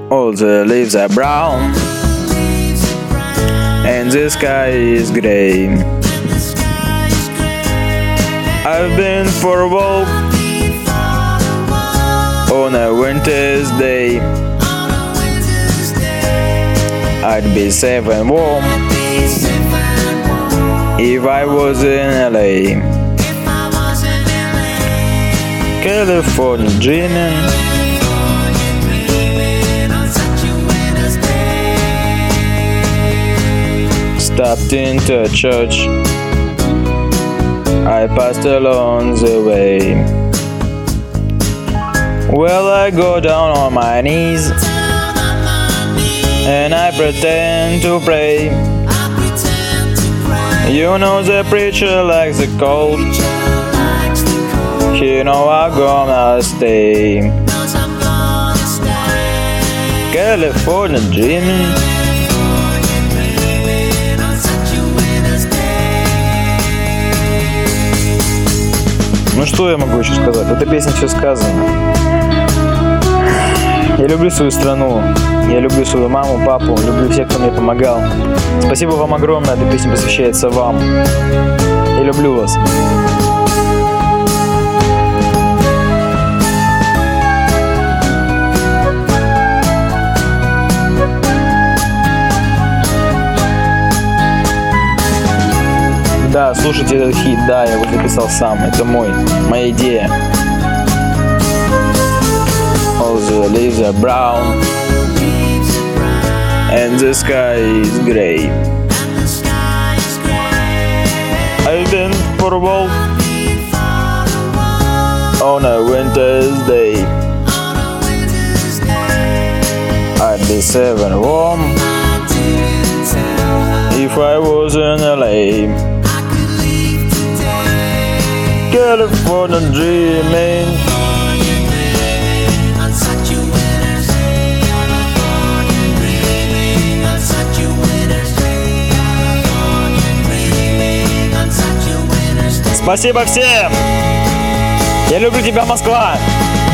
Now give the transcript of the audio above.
All the leaves are brown, and the sky is gray. I've been for a walk on a winter's day. I'd be safe and warm if I was in LA. California dreaming, stopped into a church I passed along the way. Well, I go down on my knees and I pretend to pray. You know the preacher likes the cold, you know I'm gonna stay. California dreaming, ну что я могу еще сказать? В этой песне все сказано. Я люблю свою страну, я люблю свою маму, папу, люблю всех, кто мне помогал. Спасибо вам огромное, эта песня посвящается вам. Я люблю вас. Да, слушайте этот хит, да, я его записал сам, это моя идея. All the leaves are brown, and the sky is gray. I've been for a walk on a winter's day. I'd be safe and warm if I was in LA. California dreaming, спасибо всем! Я люблю тебя, Москва!